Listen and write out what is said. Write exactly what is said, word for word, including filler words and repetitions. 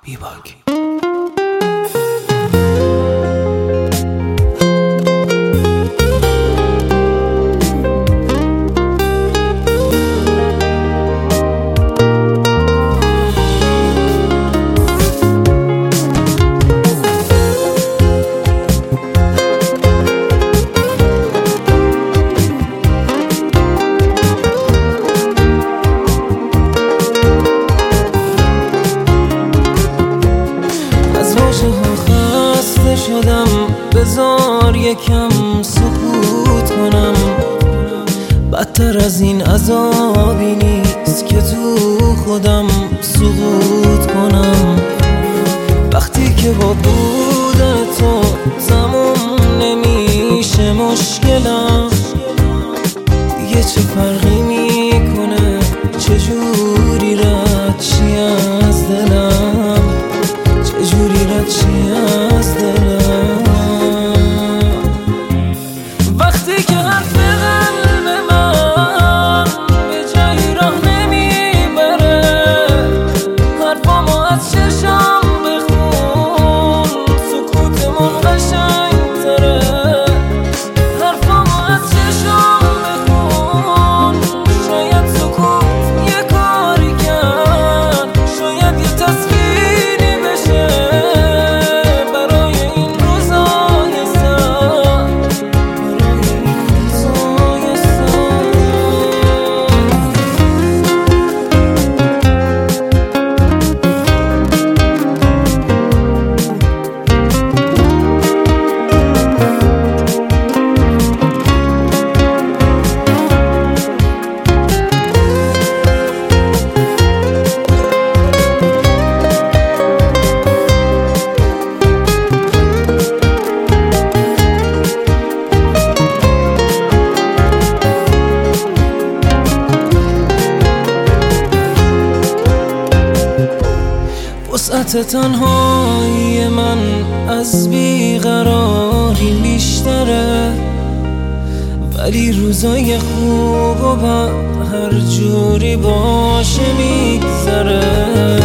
بیباک. شدم بذار یکم سکوت کنم، بدتر از این عذابی نیست که تو خودم سقوط کنم. وقتی که با بودن تو تموم نمیشه مشکلم، دیگه چه فرقی میکنه چجوری رد چی از دلم، چجوری رد چی از دلم. وقتی که حرف قلب من به جایی راه نمیبره، حرفامو از چشم بخون سکوتمون قشنگ تره. حرفامو از چشم بخون، شاید سکوت یه کاری کرد، شاید یه تصویری بشه برای این روزای سخت، برای این روزای سخت. وسعت تنهایی من از بیقراری بیشتره، ولی روزای خوب و بد هر جوری باشه میگذره.